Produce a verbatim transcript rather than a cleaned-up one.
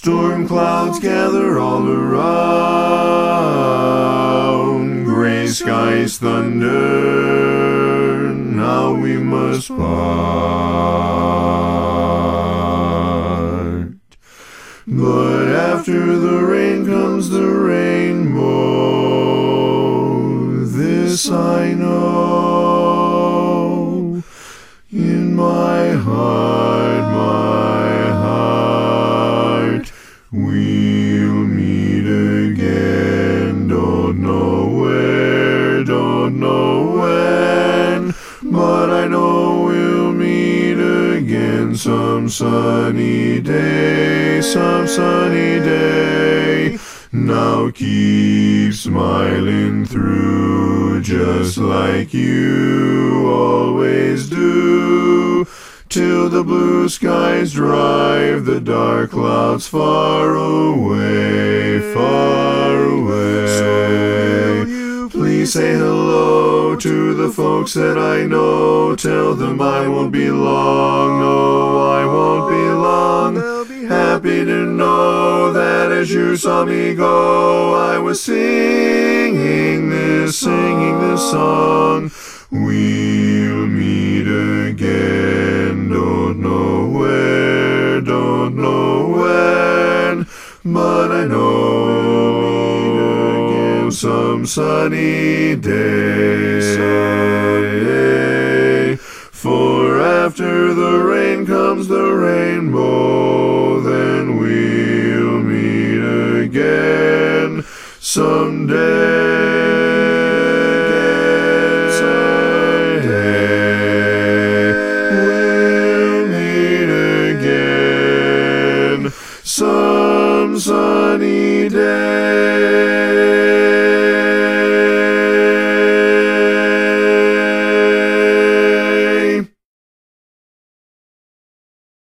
Storm clouds gather all around, gray skies thunder, now we must part. But after the rain comes the rainbow, this I know. In my heart, my heart, we'll meet again. Don't know where, don't know when, but I know we'll meet again some sunny day, some sunny day. Now keep smiling through, just like you always do, till the blue skies drive the dark clouds far away, far away. So will you please say hello to the folks that I know, tell them I won't be long, no, I won't be long. They'll be happy to know that as you saw me go, I was singing this, singing this song. We'll meet again, don't know where, don't know when, but I know some sunny day. For after the rain comes the rainbow, then we'll meet again someday. Some sunny day.